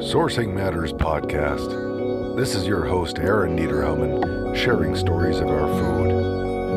Sourcing Matters podcast. This is your host, Aaron Niederhausen, sharing stories of our food.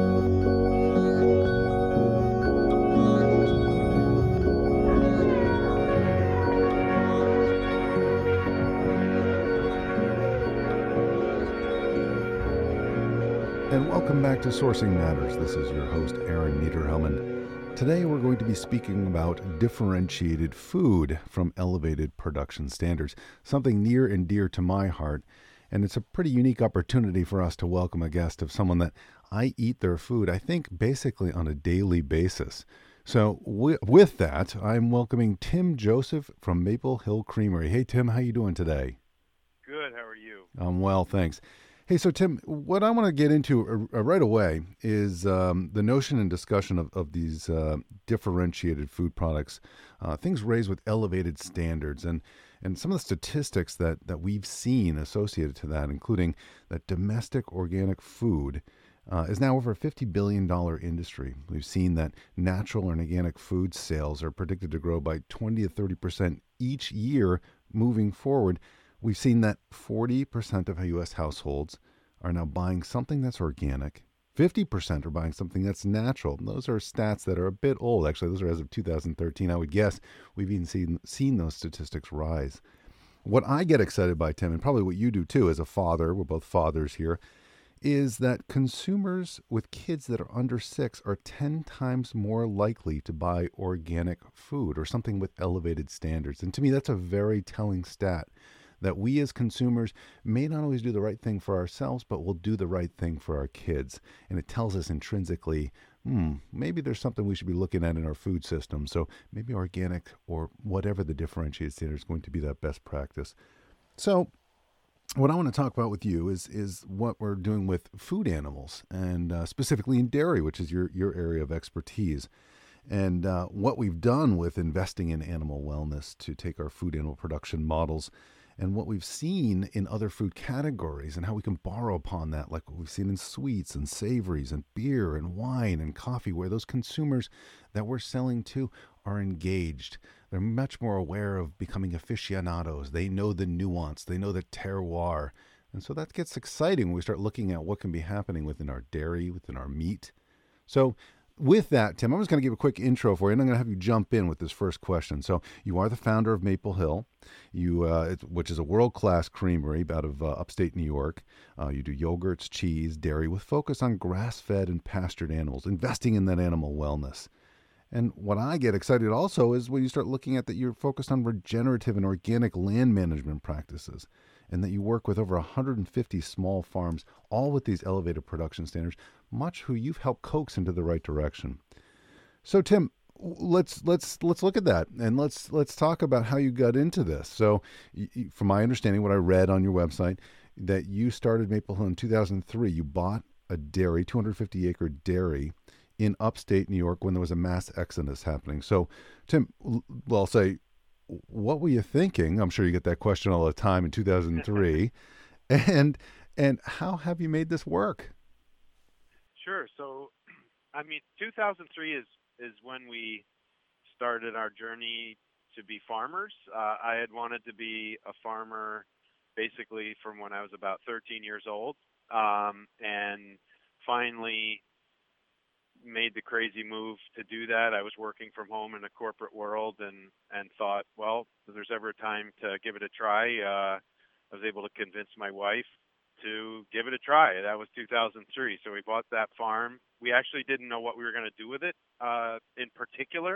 And welcome back to Sourcing Matters. This is your host, Aaron Niederhausen. Today we're going to be speaking about differentiated food from elevated production standards, something near and dear to my heart. And it's a pretty unique opportunity for us to welcome a guest of someone that I eat their food, I think, basically on a daily basis. So with that, I'm welcoming Tim Joseph from Maple Hill Creamery. Hey, Tim, how you doing today? Good. How are you? I'm well, thanks. Hey, so Tim, what I want to get into right away is the notion and discussion of these differentiated food products, things raised with elevated standards, and some of the statistics that we've seen associated to that, including that domestic organic food is now over a $50 billion industry. We've seen that natural and organic food sales are predicted to grow by 20 to 30% each year moving forward. We've seen that 40% of U.S. households are now buying something that's organic. 50% are buying something that's natural. And those are stats that are a bit old. Actually, those are as of 2013. I would guess we've even seen those statistics rise. What I get excited by, Tim, and probably what you do too as a father, we're both fathers here, is that consumers with kids that are under 6 are 10 times more likely to buy organic food or something with elevated standards. And to me, that's a very telling stat, that we as consumers may not always do the right thing for ourselves, but will do the right thing for our kids. And it tells us intrinsically, maybe there's something we should be looking at in our food system. So maybe organic or whatever the differentiated standard is going to be that best practice. So what I want to talk about with you is what we're doing with food animals, and specifically in dairy, which is your area of expertise. And what we've done with investing in animal wellness to take our food animal production models and what we've seen in other food categories and how we can borrow upon that, like what we've seen in sweets and savories and beer and wine and coffee, where those consumers that we're selling to are engaged. They're much more aware of becoming aficionados. They know the nuance. They know the terroir. And so that gets exciting when we start looking at what can be happening within our dairy, within our meat. So with that, Tim, I'm just going to give a quick intro for you, and I'm going to have you jump in with this first question. So you are the founder of Maple Hill, which is a world-class creamery out of upstate New York. You do yogurts, cheese, dairy with focus on grass-fed and pastured animals, investing in that animal wellness. And what I get excited also is when you start looking at that you're focused on regenerative and organic land management practices, and that you work with over 150 small farms, all with these elevated production standards, much who you've helped coax into the right direction. So Tim, let's look at that, and let's talk about how you got into this. So from my understanding, what I read on your website, that you started Maple Hill in 2003. You bought a dairy, 250-acre dairy in upstate New York when there was a mass exodus happening. So Tim, I'll say, what were you thinking? I'm sure you get that question all the time in 2003. and how have you made this work? Sure. So, 2003 is when we started our journey to be farmers. I had wanted to be a farmer basically from when I was about 13 years old, and finally made the crazy move to do that. I was working from home in the corporate world and thought, well, if there's ever a time to give it a try, I was able to convince my wife to give it a try. That was 2003. So we bought that farm. We actually didn't know what we were going to do with it in particular.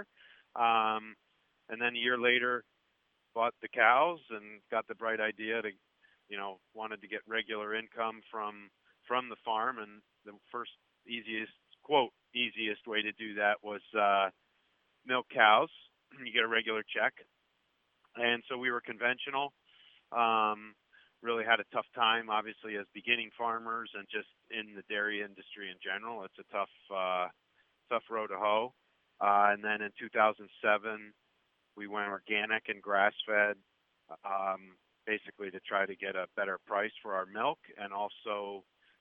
And then a year later, bought the cows and got the bright idea to, wanted to get regular income from the farm. And the first easiest way to do that was milk cows. You get a regular check. And so we were conventional. Really had a tough time, obviously, as beginning farmers and just in the dairy industry in general. It's a tough row to hoe. And then in 2007, we went organic and grass-fed, basically to try to get a better price for our milk. And also,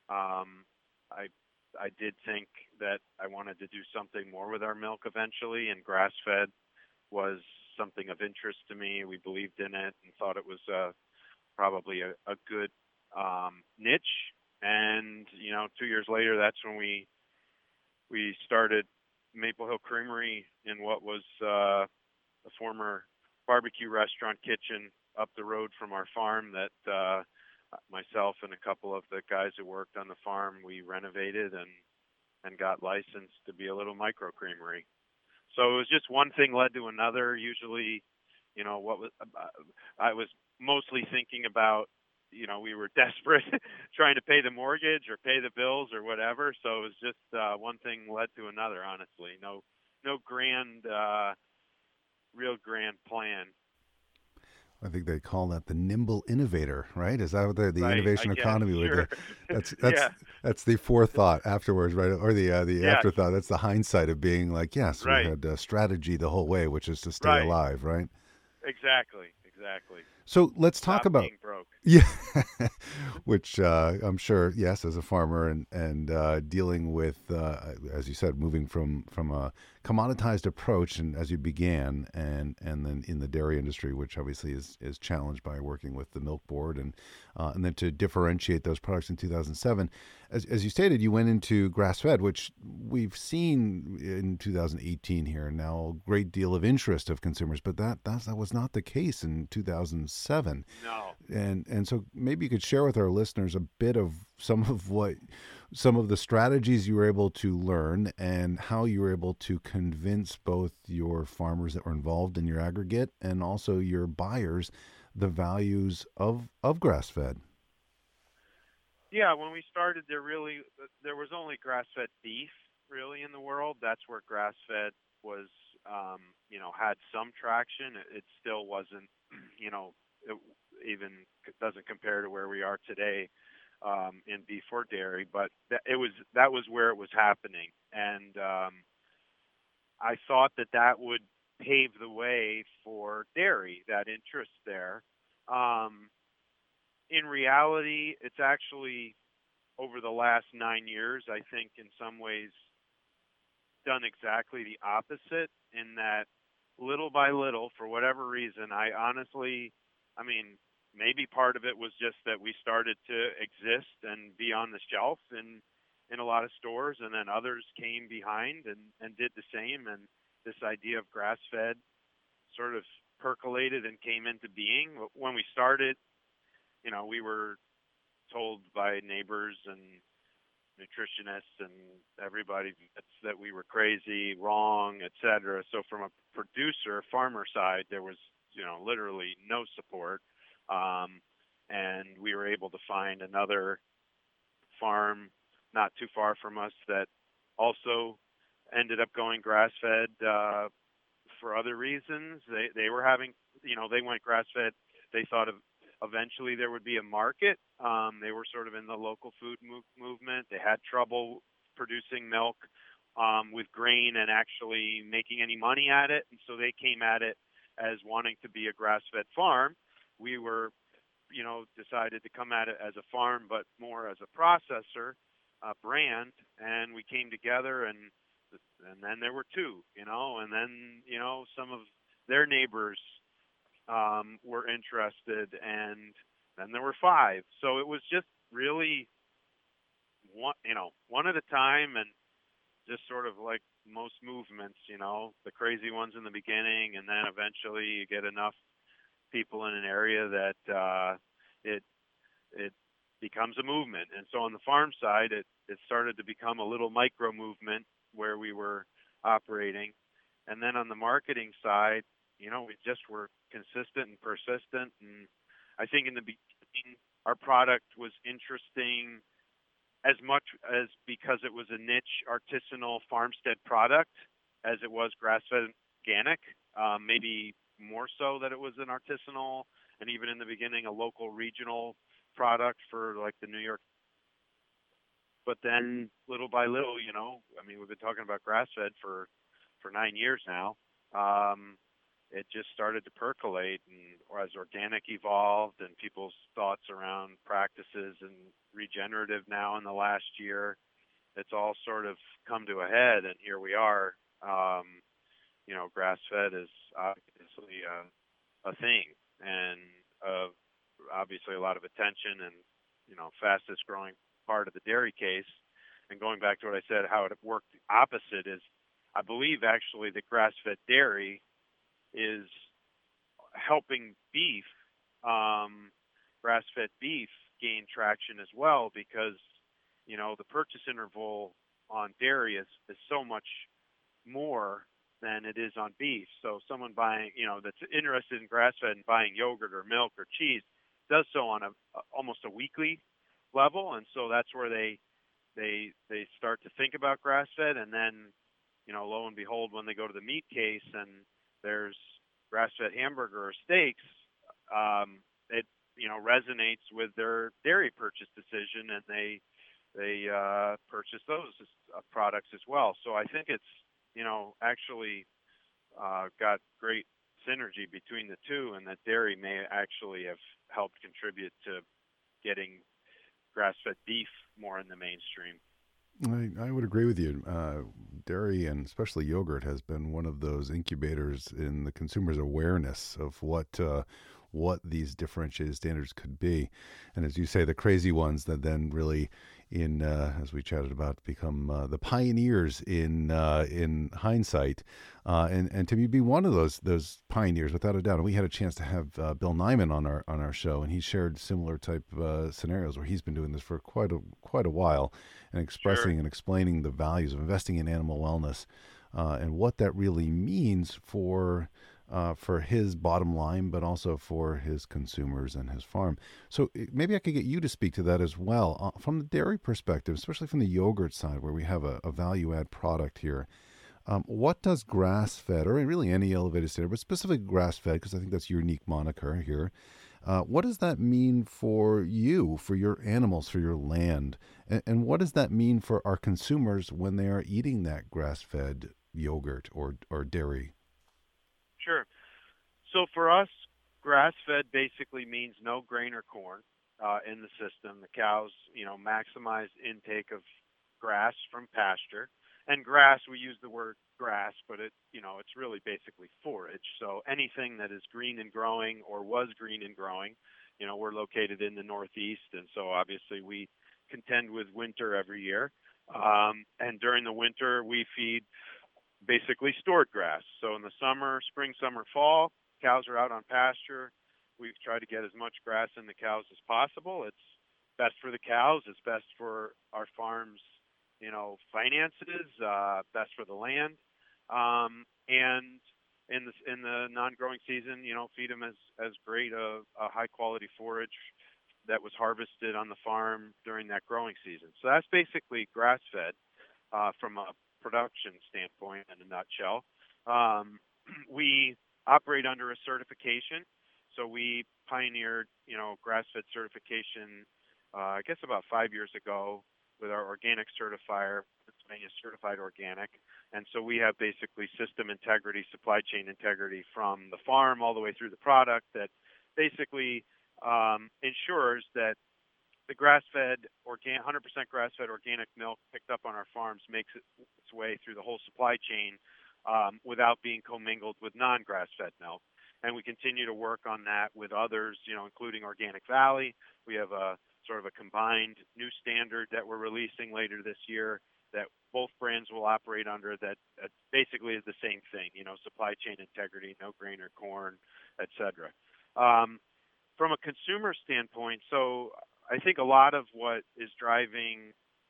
I did think that I wanted to do something more with our milk eventually, and grass-fed was something of interest to me. We believed in it and thought it was probably a good niche. And 2 years later, that's when we started Maple Hill Creamery in what was a former barbecue restaurant kitchen up the road from our farm that myself and a couple of the guys who worked on the farm, we renovated and got licensed to be a little micro creamery. So it was just one thing led to another. Usually, what was I was mostly thinking about. We were desperate, trying to pay the mortgage or pay the bills or whatever. So it was just one thing led to another. Honestly, no real grand plan. I think they call that the nimble innovator, right? Is that what the Right, I innovation guess. economy with Sure. the that's Yeah. that's that's the forethought afterwards, right? Or the Yes. afterthought. That's the hindsight of being like, yes, we Right. had strategy the whole way, which is to stay Right. alive, right? Exactly. Exactly. So let's talk Stop about being broke. yeah, which I'm sure, yes, as a farmer and dealing with, as you said, moving from a commoditized approach, and as you began, and then in the dairy industry, which obviously is challenged by working with the milk board, and then to differentiate those products in 2007, as you stated, you went into grass fed, which we've seen in 2018 here now a great deal of interest of consumers, but that was not the case in 2007. No. And so maybe you could share with our listeners a bit of some of the strategies you were able to learn and how you were able to convince both your farmers that were involved in your aggregate and also your buyers the values of grass fed. Yeah, when we started, there was only grass-fed beef really in the world. That's where grass-fed was, had some traction. It still wasn't, it even doesn't compare to where we are today in beef or dairy. But that was where it was happening, and I thought that would pave the way for dairy. That interest there. Um, in reality, it's actually over the last 9 years, I think in some ways done exactly the opposite in that little by little, for whatever reason, I mean, maybe part of it was just that we started to exist and be on the shelf in a lot of stores, and then others came behind and did the same. And this idea of grass fed sort of percolated and came into being. When we started, we were told by neighbors and nutritionists and everybody that we were crazy, wrong, etc. So from a producer, farmer side, there was, literally no support. Um, and we were able to find another farm not too far from us that also ended up going grass fed for other reasons. They were having, they went grass fed. They thought of eventually there would be a market. They were sort of in the local food movement. They had trouble producing milk with grain and actually making any money at it, and so they came at it as wanting to be a grass-fed farm. We were, decided to come at it as a farm, but more as a processor, brand, and we came together, and then there were two, and then some of their neighbors were interested, and then there were five. So it was just really one at a time, and just sort of like most movements, the crazy ones in the beginning, and then eventually you get enough people in an area that it it becomes a movement. And so on the farm side, it started to become a little micro movement where we were operating. And then on the marketing side, we just were consistent and persistent. And I think in the beginning, our product was interesting as much as because it was a niche artisanal farmstead product as it was grass-fed organic. Maybe more so that it was an artisanal and even in the beginning a local regional product for like the New York. But then little by little, we've been talking about grass-fed for 9 years now. It just started to percolate, and as organic evolved and people's thoughts around practices and regenerative now in the last year, it's all sort of come to a head, and here we are. grass-fed is obviously a thing, and obviously a lot of attention, and fastest growing part of the dairy case. And going back to what I said, how it worked the opposite is, I believe actually that grass-fed dairy is helping beef, um, grass-fed beef, gain traction as well, because the purchase interval on dairy is so much more than it is on beef. So someone buying, that's interested in grass-fed and buying yogurt or milk or cheese does so on almost a weekly level, and so that's where they start to think about grass-fed, and then lo and behold, when they go to the meat case and there's grass-fed hamburger or steaks, it resonates with their dairy purchase decision, and they purchase those products as well. So I think it's actually got great synergy between the two, and that dairy may actually have helped contribute to getting grass-fed beef more in the mainstream. I would agree with you. Dairy and especially yogurt has been one of those incubators in the consumer's awareness of what these differentiated standards could be, and as you say, the crazy ones that then really, in as we chatted about, become the pioneers in hindsight. And to be one of those pioneers, without a doubt. And we had a chance to have Bill Nyman on our show, and he shared similar type scenarios where he's been doing this for quite a while, and Sure. expressing and explaining the values of investing in animal wellness, and what that really means for his bottom line, but also for his consumers and his farm. So maybe I could get you to speak to that as well, from the dairy perspective, especially from the yogurt side, where we have a value add product here. What does grass fed, or really any elevated standard, but specifically grass fed, because I think that's your unique moniker here, what does that mean for you, for your animals, for your land? And what does that mean for our consumers when they are eating that grass fed yogurt or dairy? Sure. So for us, grass-fed basically means no grain or corn in the system. The cows, maximize intake of grass from pasture. And grass, we use the word grass, but it's really basically forage. So anything that is green and growing or was green and growing, we're located in the Northeast, and so obviously we contend with winter every year. And during the winter, we feed basically stored grass. So in the summer, spring, summer, fall, cows are out on pasture. We've tried to get as much grass in the cows as possible. It's best for the cows. It's best for our farms, finances. Best for the land. And in the non-growing season, feed them as great a high quality forage that was harvested on the farm during that growing season. So that's basically grass fed from a production standpoint in a nutshell. Um, we operate under a certification. So we pioneered, grass-fed certification, I guess about 5 years ago with our organic certifier, Pennsylvania Certified Organic. And so we have basically system integrity, supply chain integrity from the farm all the way through the product that basically ensures that the grass-fed, 100% grass-fed organic milk picked up on our farms makes its way through the whole supply chain without being commingled with non-grass-fed milk. And we continue to work on that with others, including Organic Valley. We have a sort of a combined new standard that we're releasing later this year that both brands will operate under that basically is the same thing, supply chain integrity, no grain or corn, et cetera. From a consumer standpoint, so I think a lot of what is driving,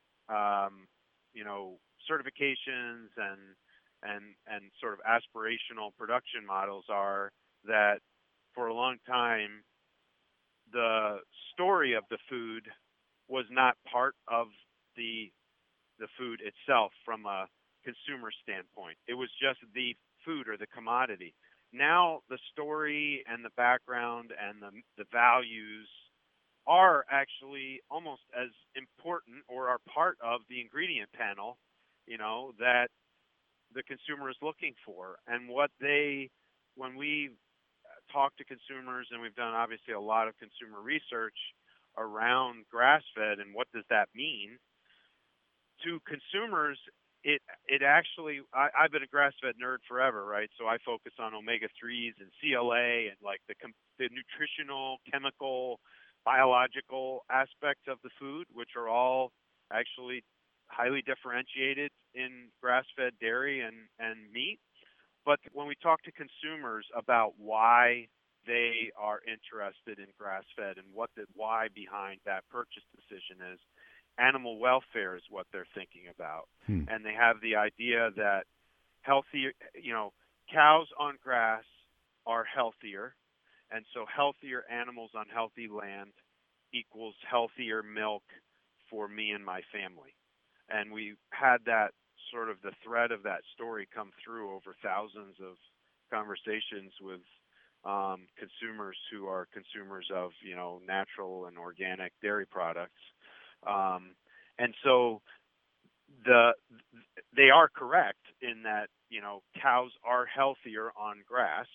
certifications and sort of aspirational production models are that for a long time the story of the food was not part of the food itself from a consumer standpoint. It was just the food or the commodity. Now the story and the background and the values are actually almost as important or are part of the ingredient panel, that the consumer is looking for. And when we talk to consumers, and we've done obviously a lot of consumer research around grass fed and what does that mean to consumers, it actually I've been a grass-fed nerd forever, right? So I focus on omega threes and CLA and like the nutritional, chemical, biological aspects of the food, which are all actually highly differentiated in grass-fed dairy and meat. But when we talk to consumers about why they are interested in grass-fed and what the why behind that purchase decision is, animal welfare is what they're thinking about. Hmm. And they have the idea that healthier, cows on grass are healthier, and so healthier animals on healthy land equals healthier milk for me and my family. And we had that sort of the thread of that story come through over thousands of conversations with consumers who are consumers of natural and organic dairy products. And so the they are correct in that cows are healthier on grass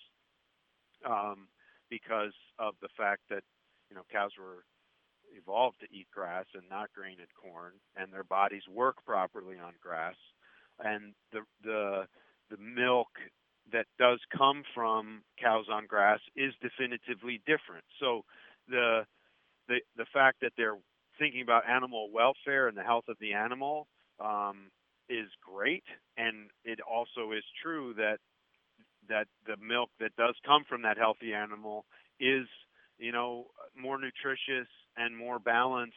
because of the fact that cows were evolved to eat grass and not grain and corn, and their bodies work properly on grass, and the milk that does come from cows on grass is definitively different. So the fact that they're thinking about animal welfare and the health of the animal is great, and it also is true that the milk that does come from that healthy animal is more nutritious and more balanced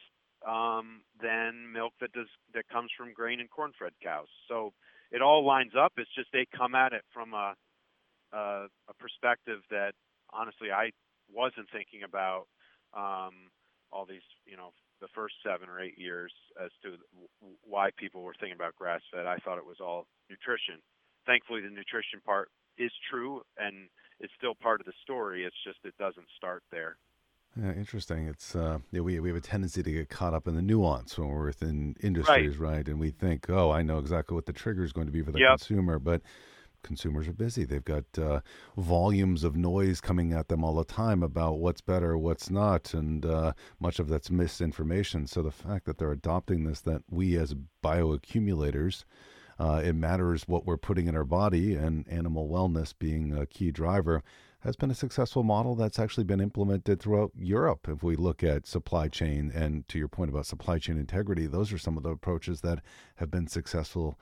than milk that comes from grain and corn-fed cows. So it all lines up. It's just they come at it from a perspective that honestly I wasn't thinking about all these the first 7 or 8 years as to why people were thinking about grass-fed. I thought it was all nutrition. Thankfully, the nutrition part is true and it's still part of the story. It's just it doesn't start there. Yeah, interesting. It's we have a tendency to get caught up in the nuance when we're within Right. industries, right? And we think, oh, I know exactly what the trigger is going to be for the Yep. consumer, but consumers are busy. They've got volumes of noise coming at them all the time about what's better, what's not, and much of that's misinformation. So the fact that they're adopting this, that we as bioaccumulators, it matters what we're putting in our body, and animal wellness being a key driver, has been a successful model that's actually been implemented throughout Europe. If we look at supply chain, and to your point about supply chain integrity, those are some of the approaches that have been successful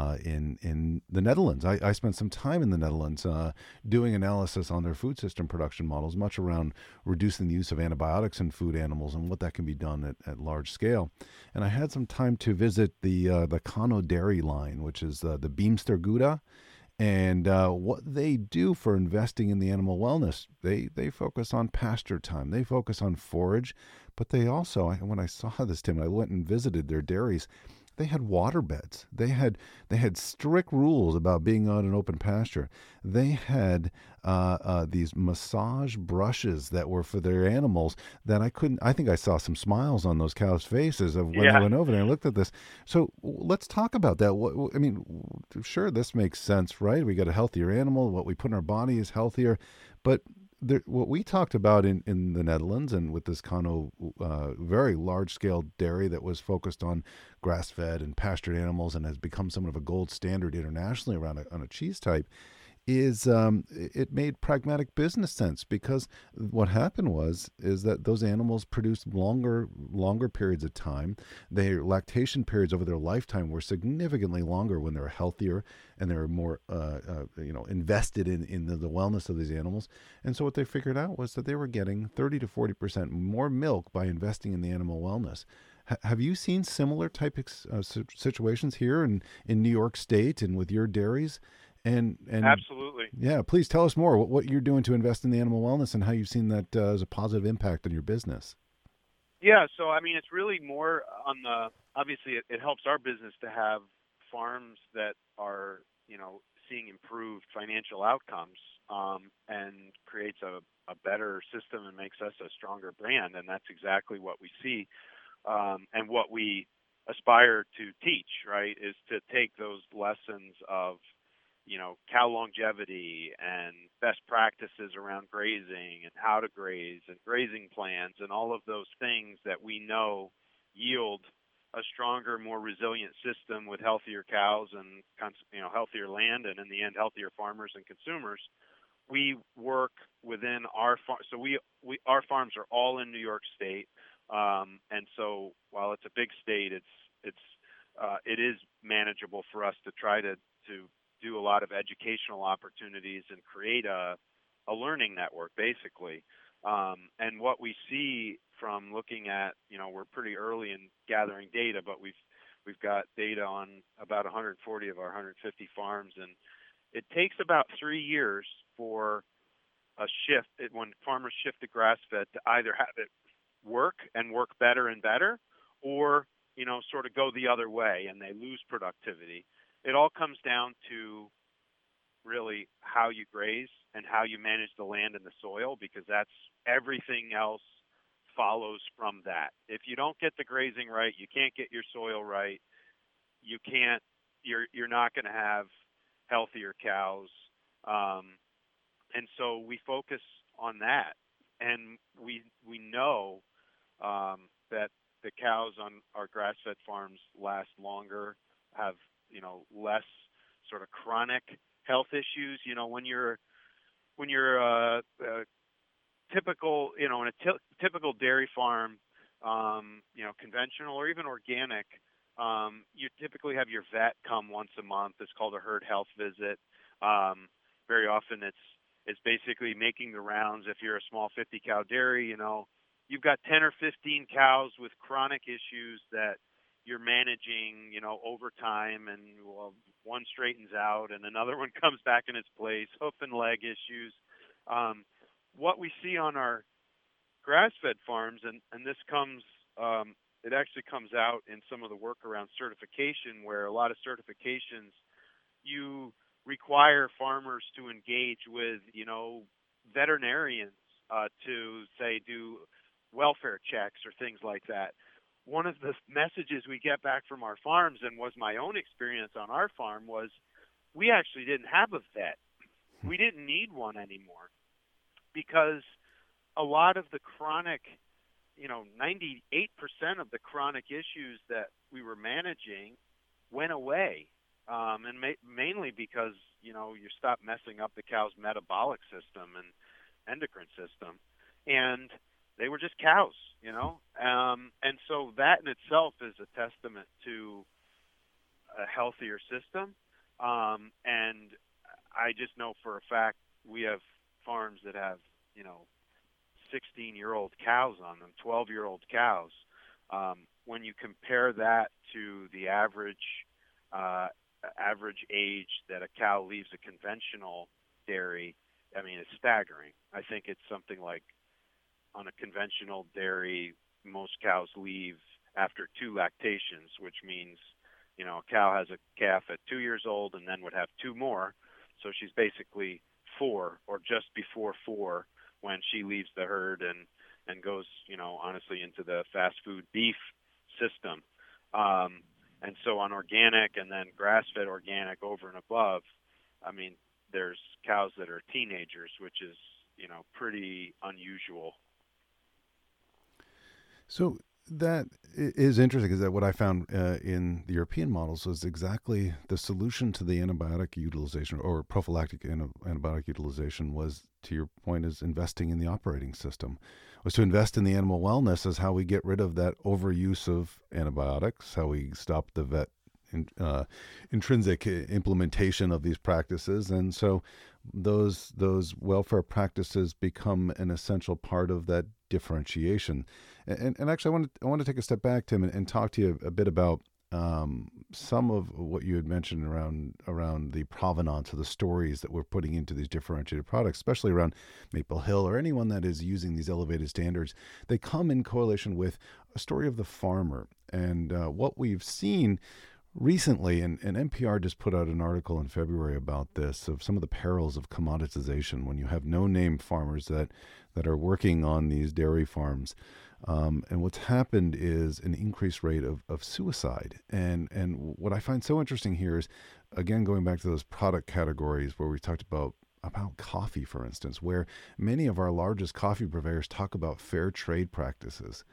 in the Netherlands. I spent some time in the Netherlands doing analysis on their food system production models, much around reducing the use of antibiotics in food animals and what that can be done at large scale. And I had some time to visit the Kano dairy line, which is the Beemster Gouda. And what they do for investing in the animal wellness, they focus on pasture time, they focus on forage, but they also, when I saw this, Tim, I went and visited their dairies. They had water beds. They had strict rules about being on an open pasture. They had these massage brushes that were for their animals that I couldn't. I think I saw some smiles on those cows' faces of when I Yeah. went over there and looked at this. So let's talk about that. I mean, sure, this makes sense, right? We got a healthier animal. What we put in our body is healthier, but what we talked about in the Netherlands and with this Kano very large scale dairy that was focused on grass fed and pastured animals and has become somewhat of a gold standard internationally around on a cheese type is it made pragmatic business sense, because what happened is that those animals produced longer periods of time. Their lactation periods over their lifetime were significantly longer when they're healthier and they're more invested in the wellness of these animals. And so what they figured out was that they were getting 30 to 40% more milk by investing in the animal wellness. Have you seen similar type situations here in New York State and with your dairies? And Absolutely. yeah, please tell us more what you're doing to invest in the animal wellness and how you've seen that as a positive impact on your business. Yeah, so I mean, it's really more on the obviously it helps our business to have farms that are seeing improved financial outcomes, and creates a better system and makes us a stronger brand, and that's exactly what we see, and what we aspire to teach, right, is to take those lessons of cow longevity and best practices around grazing and how to graze and grazing plans and all of those things that we know yield a stronger, more resilient system with healthier cows and healthier land, and in the end, healthier farmers and consumers. We work within our farm, so our farms are all in New York State, and so while it's a big state, it is manageable for us to try to do a lot of educational opportunities and create a learning network, basically. And what we see from looking at, we're pretty early in gathering data, but we've got data on about 140 of our 150 farms, and it takes about 3 years for a shift when farmers shift to grass-fed to either have it work and work better and better, or sort of go the other way and they lose productivity. It all comes down to really how you graze and how you manage the land and the soil, because that's everything else follows from that. If you don't get the grazing right, you can't get your soil right. You're not going to have healthier cows. And so we focus on that, and we know that the cows on our grass-fed farms last longer, have less sort of chronic health issues. When you're a typical in a typical dairy farm, conventional or even organic, you typically have your vet come once a month. It's called a herd health visit. Very often it's basically making the rounds. If you're a small 50 cow dairy, you've got 10 or 15 cows with chronic issues that you're managing, over time, and one straightens out and another one comes back in its place, hoof and leg issues. What we see on our grass-fed farms, and this comes, it actually comes out in some of the work around certification, where a lot of certifications, you require farmers to engage with, veterinarians to, say, do welfare checks or things like that. One of the messages we get back from our farms, and was my own experience on our farm, was we actually didn't have a vet. We didn't need one anymore, because a lot of the chronic, 98% of the chronic issues that we were managing went away. And mainly because, you stop messing up the cow's metabolic system and endocrine system. And they were just cows, and so that in itself is a testament to a healthier system. And I just know for a fact we have farms that have, 16-year-old cows on them, 12-year-old cows. When you compare that to the average age that a cow leaves a conventional dairy, it's staggering. I think it's something like, on a conventional dairy, most cows leave after 2 lactations, which means, a cow has a calf at 2 years old and then would have 2 more. So she's basically 4 or just before 4 when she leaves the herd and goes, honestly, into the fast food beef system. And so on organic and then grass-fed organic over and above, there's cows that are teenagers, which is, pretty unusual. So that is interesting, because that what I found in the European models was exactly the solution to the antibiotic utilization, or prophylactic antibiotic utilization, was, to your point, is investing in the operating system, was to invest in the animal wellness as how we get rid of that overuse of antibiotics, how we stop the vet intrinsic implementation of these practices. And so those welfare practices become an essential part of that differentiation. And actually, I want to take a step back, Tim, and talk to you a bit about some of what you had mentioned around the provenance of the stories that we're putting into these differentiated products, especially around Maple Hill or anyone that is using these elevated standards. They come in correlation with a story of the farmer. And what we've seen recently, and NPR just put out an article in February about this, of some of the perils of commoditization when you have no-name farmers that are working on these dairy farms. And what's happened is an increased rate of suicide. And what I find so interesting here is, again, going back to those product categories where we talked about coffee, for instance, where many of our largest coffee purveyors talk about fair trade practices.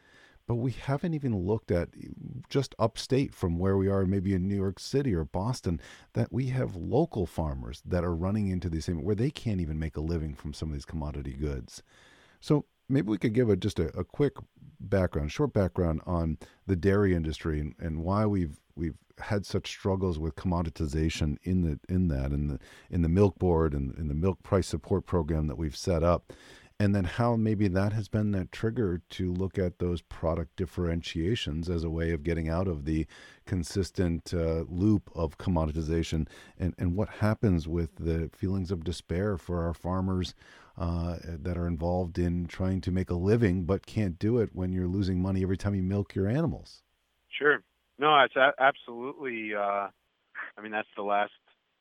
But we haven't even looked at just upstate from where we are, maybe in New York City or Boston, that we have local farmers that are running into these same where they can't even make a living from some of these commodity goods. So maybe we could give just a quick background, short background on the dairy industry and why we've had such struggles with commoditization in the milk board and in the milk price support program that we've set up, and then how maybe that has been that trigger to look at those product differentiations as a way of getting out of the consistent loop of commoditization, and what happens with the feelings of despair for our farmers that are involved in trying to make a living but can't do it when you're losing money every time you milk your animals. Sure. No, it's absolutely. I mean, that's the last.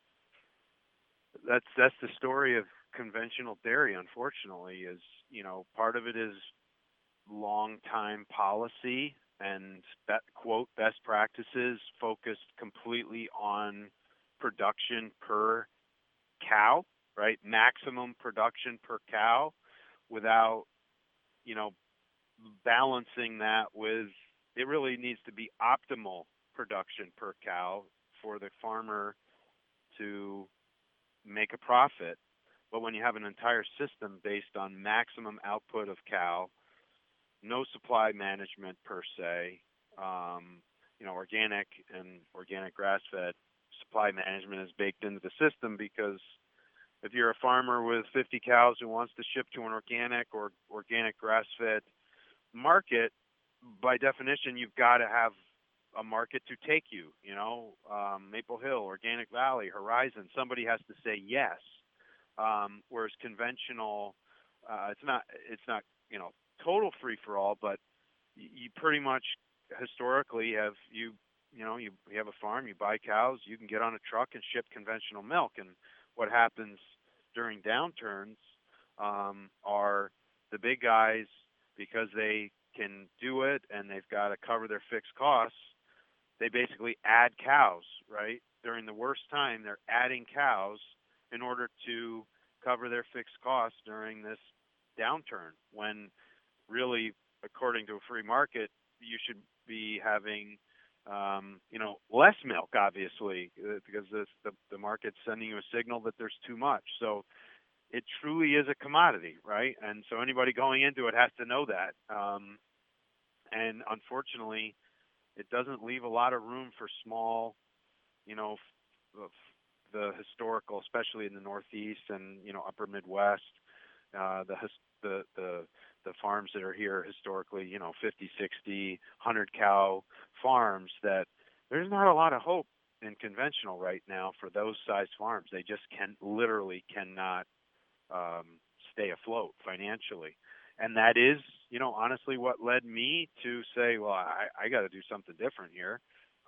That's the story of conventional dairy. Unfortunately, is part of it is long time policy and quote best practices focused completely on production per cow, right? Maximum production per cow, without you know balancing that with it really needs to be optimal production per cow for the farmer to make a profit. But when you have an entire system based on maximum output of cow, no supply management per se, organic and organic grass-fed supply management is baked into the system, because if you're a farmer with 50 cows who wants to ship to an organic or organic grass-fed market, by definition, you've got to have a market to take you. Maple Hill, Organic Valley, Horizon. Somebody has to say yes. Whereas conventional, it's not total free for all, but you pretty much historically have you have a farm, you buy cows, you can get on a truck and ship conventional milk. And what happens during downturns are the big guys, because they can do it and they've got to cover their fixed costs, they basically add cows, right? During the worst time, they're adding cows in order to cover their fixed costs during this downturn, when really, according to a free market, you should be having less milk, obviously, because the market's sending you a signal that there's too much. So it truly is a commodity, right? And so anybody going into it has to know that. And unfortunately, it doesn't leave a lot of room for small, the historical, especially in the Northeast and Upper Midwest, the farms that are here historically, 50, 60, 100 cow farms, that there's not a lot of hope in conventional right now for those size farms. They just literally cannot stay afloat financially. And that is, honestly what led me to say, well, I got to do something different here.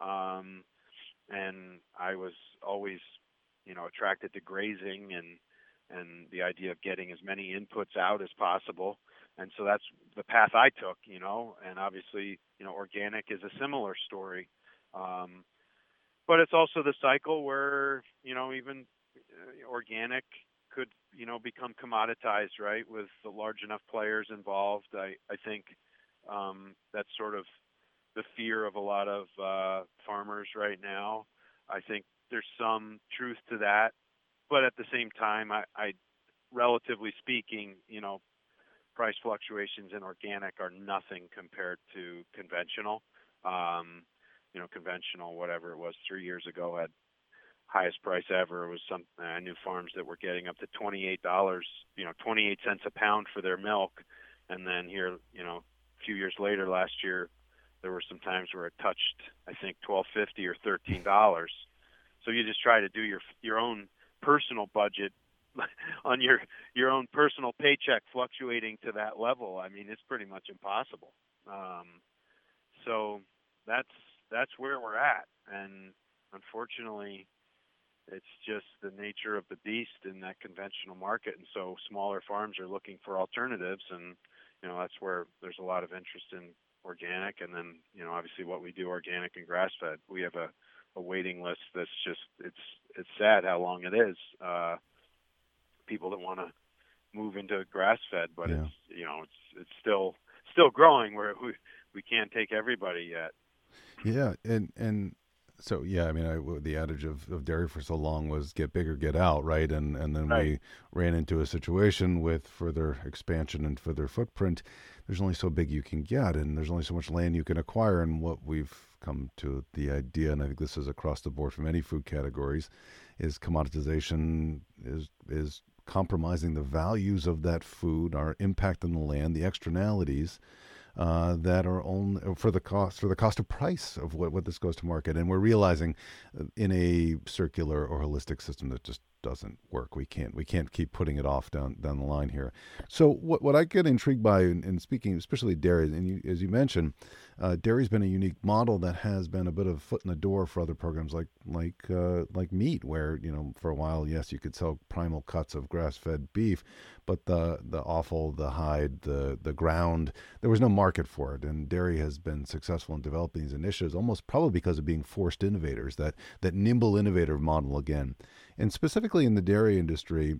And I was always, attracted to grazing and the idea of getting as many inputs out as possible. And so that's the path I took, and obviously, organic is a similar story. But it's also the cycle where, even organic could, become commoditized, right, with the large enough players involved. I think that's sort of the fear of a lot of farmers right now. I think there's some truth to that. But at the same time, I relatively speaking, price fluctuations in organic are nothing compared to conventional. Conventional, whatever it was 3 years ago, had highest price ever. It was I knew farms that were getting up to $28, 28 cents a pound for their milk. And then here, a few years later, last year, there were some times where it touched, I think, $12.50 or $13. So you just try to do your own personal budget on your own personal paycheck fluctuating to that level. I mean, it's pretty much impossible. So that's where we're at, and unfortunately, it's just the nature of the beast in that conventional market. And so smaller farms are looking for alternatives, and that's where there's a lot of interest in organic. And then obviously what we do, organic and grass fed, we have a waiting list that's just it's sad how long it is. People that want to move into grass fed, but Yeah. it's still still growing. Where we can't take everybody yet. Yeah, and so yeah, I mean, the adage of dairy for so long was get bigger, get out, right? And then Right. we ran into a situation with further expansion and further footprint. There's only so big you can get, and there's only so much land you can acquire. And what we've come to the idea, and I think this is across the board for many food categories, is commoditization is compromising the values of that food, our impact on the land, the externalities that are only for the cost of price of what this goes to market, and we're realizing in a circular or holistic system that just doesn't work. We can't keep putting it off down the line here. So what I get intrigued by in speaking, especially dairy, and as you mentioned, dairy's been a unique model that has been a bit of a foot in the door for other programs like meat, where for a while, yes, you could sell primal cuts of grass fed beef, but the offal, the hide, the ground, there was no market for it, and dairy has been successful in developing these initiatives, almost probably because of being forced innovators, that nimble innovator model again. And specifically in the dairy industry,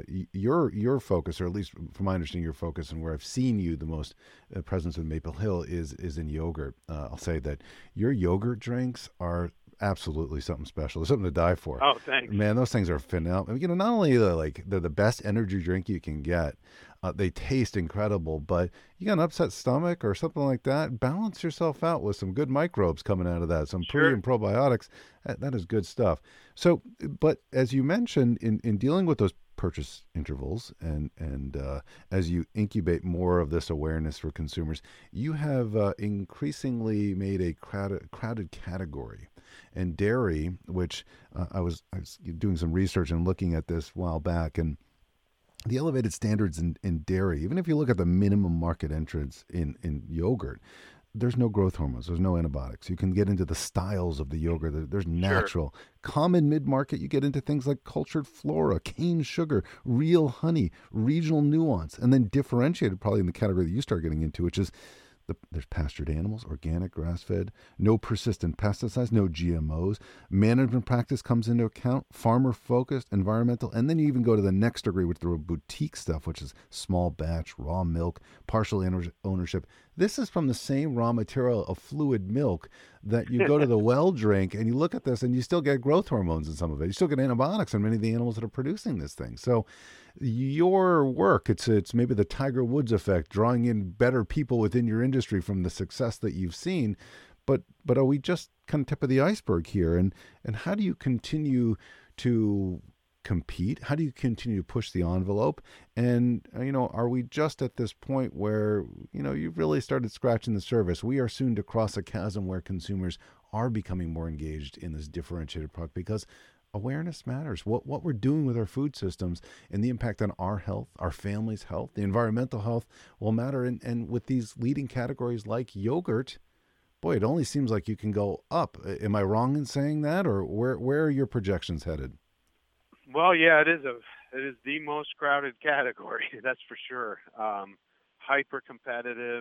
your focus, or at least from my understanding, your focus, and where I've seen you the most presence in Maple Hill is in yogurt. I'll say that your yogurt drinks are absolutely something special. There's something to die for. Oh, thanks. Man, those things are phenomenal. Not only they're the best energy drink you can get, they taste incredible. But you got an upset stomach or something like that, balance yourself out with some good microbes coming out of that, some pre Sure. and probiotics. That is good stuff. So, but as you mentioned, in dealing with those purchase intervals and as you incubate more of this awareness for consumers, you have increasingly made a crowded category. And dairy, which I was doing some research and looking at this a while back, and the elevated standards in dairy, even if you look at the minimum market entrance in yogurt, there's no growth hormones, there's no antibiotics. You can get into the styles of the yogurt. There's Sure. natural. Common mid market, you get into things like cultured flora, cane sugar, real honey, regional nuance, and then differentiated probably in the category that you start getting into, which is there's pastured animals, organic, grass fed, no persistent pesticides, no GMOs. Management practice comes into account, farmer focused, environmental, and then you even go to the next degree with the boutique stuff, which is small batch, raw milk, partial ownership. This is from the same raw material of fluid milk that you go to the well drink and you look at this and you still get growth hormones in some of it. You still get antibiotics in many of the animals that are producing this thing. So your work, it's maybe the Tiger Woods effect, drawing in better people within your industry from the success that you've seen. But are we just kind of tip of the iceberg here? And how do you continue to compete? How do you continue to push the envelope? And are we just at this point where you've really started scratching the surface? We are soon to cross a chasm where consumers are becoming more engaged in this differentiated product because awareness matters. What we're doing with our food systems and the impact on our health, our family's health, the environmental health will matter. And with these leading categories like yogurt, boy, it only seems like you can go up. Am I wrong in saying that, or where are your projections headed? Well, yeah, it is the most crowded category. That's for sure. Hyper competitive.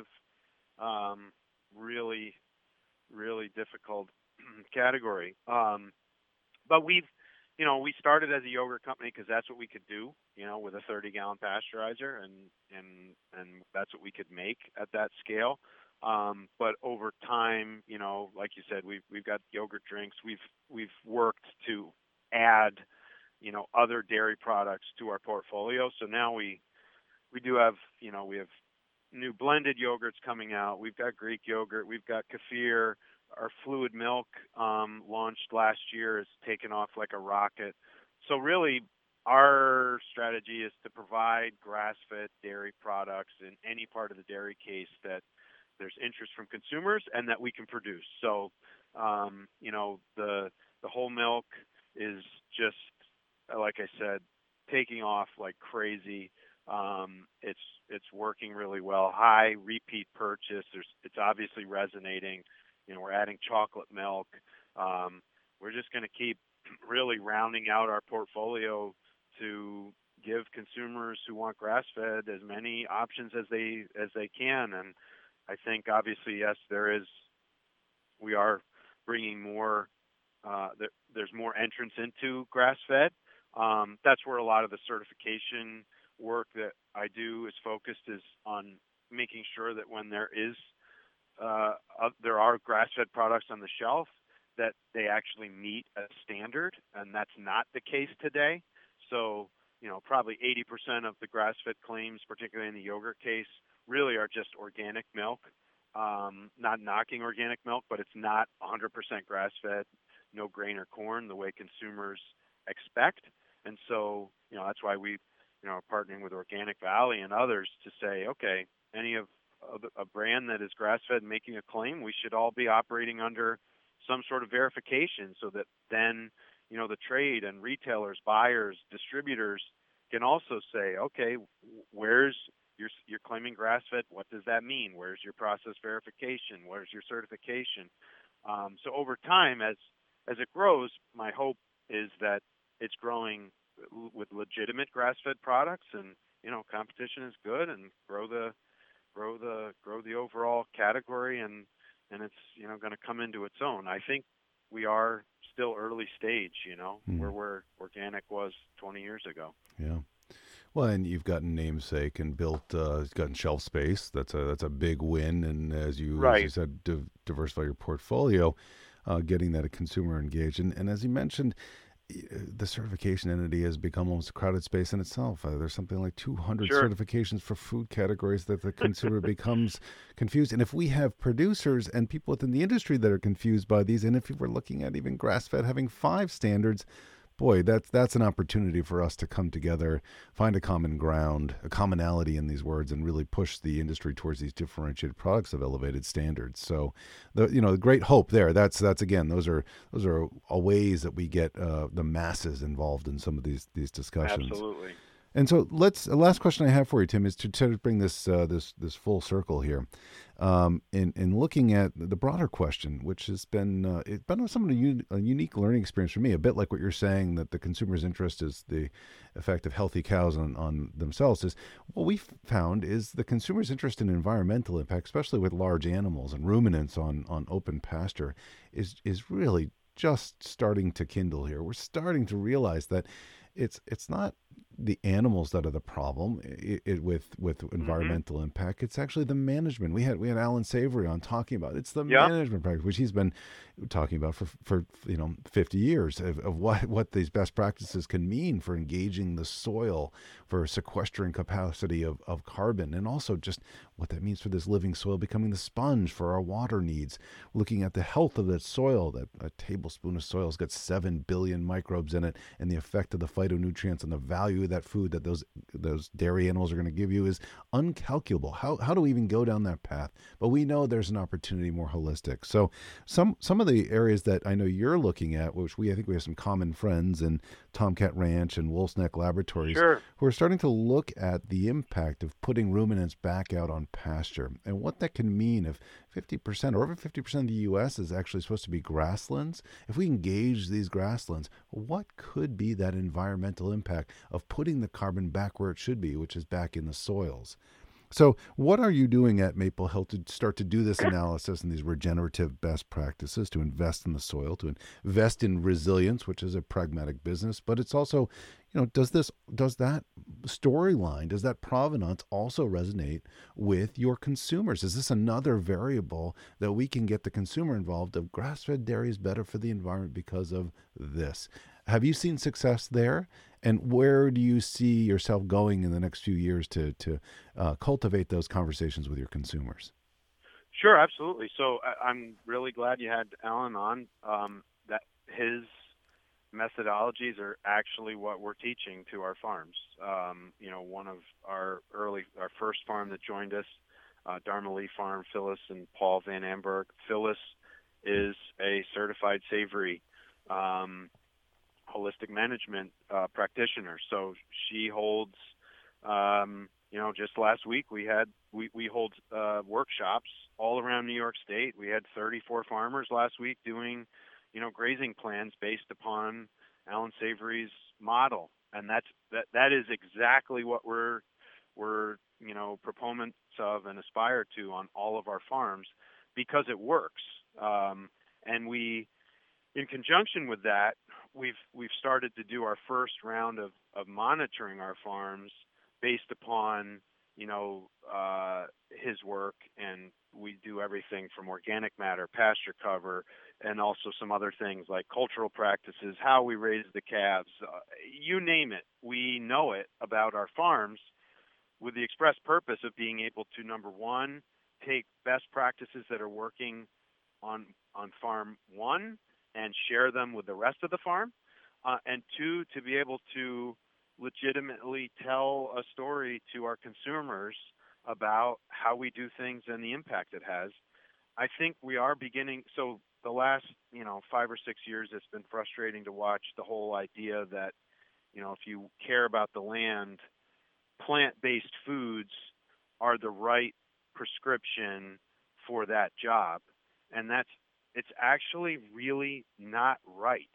Really, really difficult category. But we started as a yogurt company because that's what we could do, with a 30-gallon pasteurizer, and that's what we could make at that scale. But over time, like you said, we've got yogurt drinks. We've worked to add, other dairy products to our portfolio. So now we do have, we have new blended yogurts coming out. We've got Greek yogurt. We've got kefir. Our fluid milk, launched last year, has taken off like a rocket. So really, our strategy is to provide grass-fed dairy products in any part of the dairy case that there's interest from consumers and that we can produce. So, the whole milk is just, like I said, taking off like crazy. It's working really well. High repeat purchase. It's obviously resonating. We're adding chocolate milk. We're just going to keep really rounding out our portfolio to give consumers who want grass-fed as many options as they can. And I think obviously, yes, we are bringing more. There's more entrance into grass-fed. That's where a lot of the certification work that I do is focused, is on making sure that when there are grass-fed products on the shelf, that they actually meet a standard, and that's not the case today. So, probably 80% of the grass-fed claims, particularly in the yogurt case, really are just organic milk. Not knocking organic milk, but it's not 100% grass-fed, no grain or corn, the way consumers expect. And so, that's why we, are partnering with Organic Valley and others to say, okay, any of a brand that is grass-fed making a claim, we should all be operating under some sort of verification, so that then, the trade and retailers, buyers, distributors can also say, okay, where's you're claiming grass-fed? What does that mean? Where's your process verification? Where's your certification? So over time, as it grows, my hope is that it's growing with legitimate grass-fed products, and competition is good, and grow the overall category, and it's going to come into its own. I think we are still early stage, where organic was 20 years ago. Yeah. Well, and you've gotten namesake and built, gotten shelf space. That's a big win. And as you said, diversify your portfolio, getting that a consumer engaged. And as you mentioned, the certification entity has become almost a crowded space in itself. There's something like 200 certifications for food categories that the consumer becomes confused. And if we have producers and people within the industry that are confused by these, and if we're looking at even grass-fed having 5 standards, boy, that's an opportunity for us to come together, find a common ground, a commonality in these words, and really push the industry towards these differentiated products of elevated standards. So, the great hope there. That's again, those are ways that we get the masses involved in some of these discussions. Absolutely. And so the last question I have for you, Tim, is to bring this full circle here, in looking at the broader question, which has been it's been somewhat a unique learning experience for me. A bit like what you're saying, that the consumer's interest is the effect of healthy cows on themselves. Is what we found is the consumer's interest in environmental impact, especially with large animals and ruminants on open pasture, is really just starting to kindle here. We're starting to realize that it's not the animals that are the problem with environmental impact. It's actually the management. We had Alan Savory on talking about it's the management practice, which he's been talking about for 50 years of what these best practices can mean for engaging the soil, for sequestering capacity of carbon, and also just what that means for this living soil becoming the sponge for our water needs. Looking at the health of that soil, that a tablespoon of soil has got 7 billion microbes in it, and the effect of the phytonutrients and the value of that food that those dairy animals are going to give you is uncalculable. How do we even go down that path? But we know there's an opportunity more holistic. So some of the areas that I know you're looking at, which I think we have some common friends in Tomcat Ranch and Wolf's Neck Laboratories, who are starting to look at the impact of putting ruminants back out on pasture and what that can mean if 50% or over 50% of the U.S. is actually supposed to be grasslands. If we engage these grasslands, what could be that environmental impact of putting the carbon back where it should be, which is back in the soils? So what are you doing at Maple Hill to start to do this analysis and these regenerative best practices, to invest in the soil, to invest in resilience, which is a pragmatic business, but it's also, does that storyline, does that provenance also resonate with your consumers? Is this another variable that we can get the consumer involved of grass-fed dairy is better for the environment because of this? Have you seen success there? And where do you see yourself going in the next few years to cultivate those conversations with your consumers? Sure, absolutely. So I'm really glad you had Alan on. That his methodologies are actually what we're teaching to our farms. One of our first farm that joined us, Dharma Lee Farm, Phyllis and Paul Van Amberg. Phyllis is a certified savory holistic management practitioner. So she holds, just last week we hold workshops all around New York State. We had 34 farmers last week doing, grazing plans based upon Alan Savory's model, and that is exactly what we're proponents of and aspire to on all of our farms, because it works. And we, in conjunction with that, we've started to do our first round of monitoring our farms based upon his work, and we do everything from organic matter, pasture cover, and also some other things like cultural practices, how we raise the calves, you name it. We know it about our farms with the express purpose of being able to, number one, take best practices that are working on farm one and share them with the rest of the farm, and two, to be able to legitimately tell a story to our consumers about how we do things and the impact it has. I think we are beginning. So the last, 5 or 6 years, it's been frustrating to watch the whole idea that, if you care about the land, plant-based foods are the right prescription for that job, and it's actually really not right.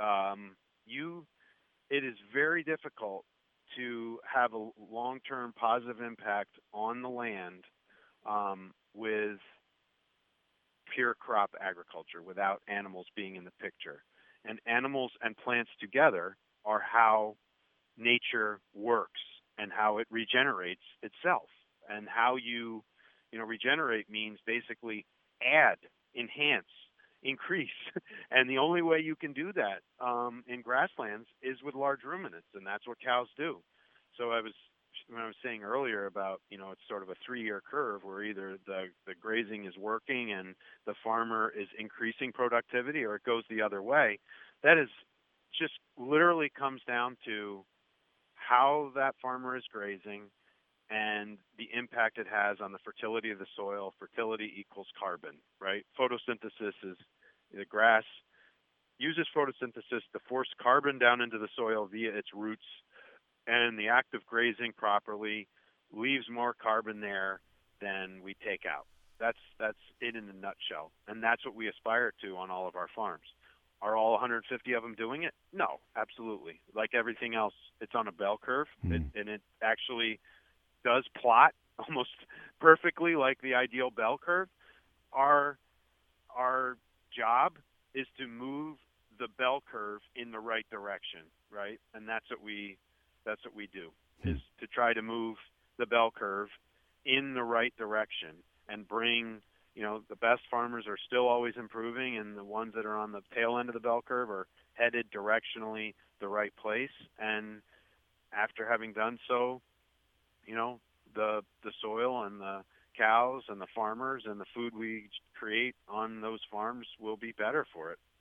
It is very difficult to have a long-term positive impact on the land with pure crop agriculture without animals being in the picture. And animals and plants together are how nature works and how it regenerates itself. And how regenerate means basically add, enhance, increase. And the only way you can do that in grasslands is with large ruminants, and that's what cows do. So when I was saying earlier about, it's sort of a 3-year curve where either the grazing is working and the farmer is increasing productivity, or it goes the other way. That is just literally comes down to how that farmer is grazing and the impact it has on the fertility of the soil. Fertility equals carbon, right? Photosynthesis is, the grass uses photosynthesis to force carbon down into the soil via its roots, and the act of grazing properly leaves more carbon there than we take out. That's it in a nutshell, and that's what we aspire to on all of our farms. Are all 150 of them doing it? No, absolutely. Like everything else, it's on a bell curve, and it actually does plot almost perfectly like the ideal bell curve. Our job is to move the bell curve in the right direction, right? And that's what we do, is to try to move the bell curve in the right direction and bring, the best farmers are still always improving, and the ones that are on the tail end of the bell curve are headed directionally the right place. And after having done so, the soil and the cows and the farmers and the food we create on those farms will be better for it.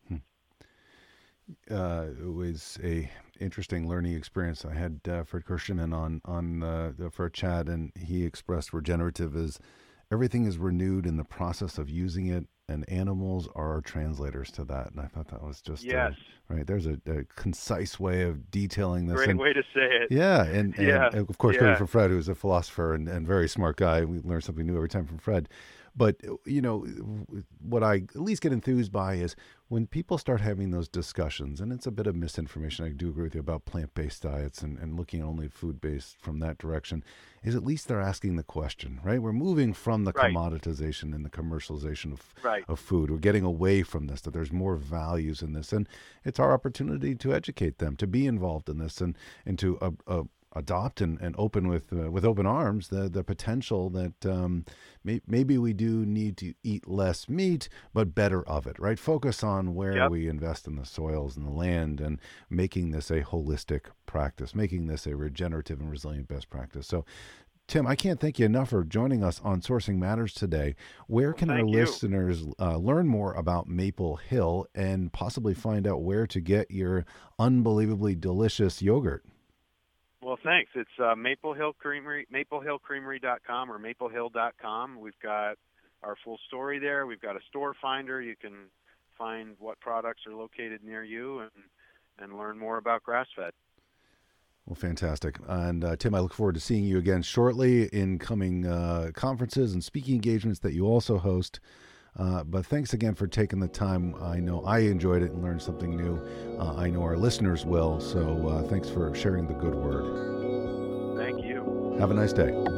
It was a interesting learning experience. I had Fred Kirschman on for a chat, and he expressed regenerative as everything is renewed in the process of using it, and animals are our translators to that. And I thought that was just right. There's a concise way of detailing this. Great way to say it. Yeah, and of course, coming from Fred, who's a philosopher and very smart guy, we learn something new every time from Fred. But, what I at least get enthused by is when people start having those discussions, and it's a bit of misinformation, I do agree with you about plant-based diets and looking at only food-based from that direction, is at least they're asking the question, right? We're moving from the commoditization and the commercialization of food. We're getting away from this, that there's more values in this. And it's our opportunity to educate them, to be involved in this, and to adopt and open with open arms the potential that maybe we do need to eat less meat, but better of it, right? Focus on where we invest in the soils and the land, and making this a holistic practice, making this a regenerative and resilient best practice. So, Tim, I can't thank you enough for joining us on Sourcing Matters today. Where can our listeners learn more about Maple Hill and possibly find out where to get your unbelievably delicious yogurt? Well, thanks. It's Maple Hill Creamery, maplehillcreamery.com or maplehill.com. We've got our full story there. We've got a store finder. You can find what products are located near you and learn more about grass-fed. Well, fantastic. And Tim, I look forward to seeing you again shortly in coming conferences and speaking engagements that you also host. But thanks again for taking the time. I know I enjoyed it and learned something new. I know our listeners will. So thanks for sharing the good word. Thank you. Have a nice day.